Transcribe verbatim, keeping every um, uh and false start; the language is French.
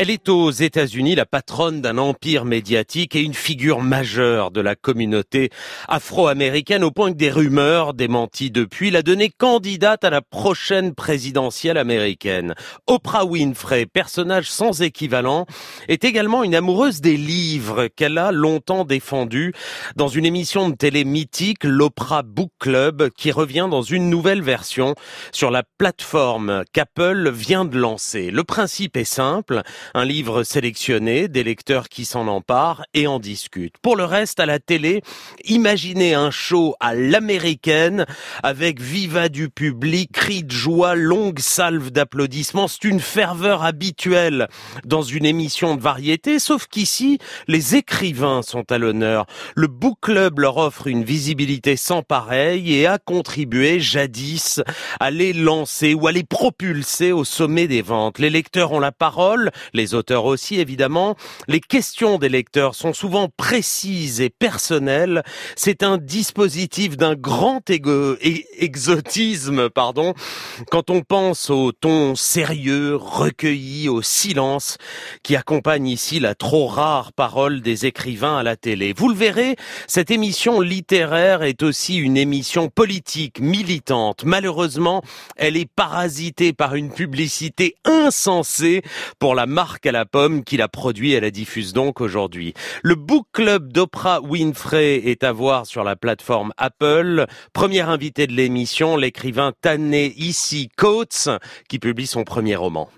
Elle est aux États-Unis la patronne d'un empire médiatique et une figure majeure de la communauté afro-américaine, au point que des rumeurs démenties depuis la donnaient candidate à la prochaine présidentielle américaine. Oprah Winfrey, personnage sans équivalent, est également une amoureuse des livres qu'elle a longtemps défendus dans une émission de télé mythique, l'Oprah Book Club, qui revient dans une nouvelle version sur la plateforme qu'Apple vient de lancer. Le principe est simple. Un livre sélectionné, des lecteurs qui s'en emparent et en discutent. Pour le reste, à la télé, imaginez un show à l'américaine avec viva du public, cris de joie, longue salve d'applaudissements. C'est une ferveur habituelle dans une émission de variété, sauf qu'ici, les écrivains sont à l'honneur. Le Book Club leur offre une visibilité sans pareille et a contribué jadis à les lancer ou à les propulser au sommet des ventes. Les lecteurs ont la parole, les auteurs aussi évidemment. Les questions des lecteurs sont souvent précises et personnelles. C'est un dispositif d'un grand égo- e- exotisme, pardon, quand on pense au ton sérieux, recueilli, au silence qui accompagne ici la trop rare parole des écrivains à la télé. Vous le verrez, cette émission littéraire est aussi une émission politique, militante. Malheureusement, elle est parasitée par une publicité insensée pour la marque à la pomme qui la produit et la diffuse donc aujourd'hui. Le Book Club d'Oprah Winfrey est à voir sur la plateforme Apple. Premier invité de l'émission, l'écrivain Ta-Nehisi Coates, qui publie son premier roman.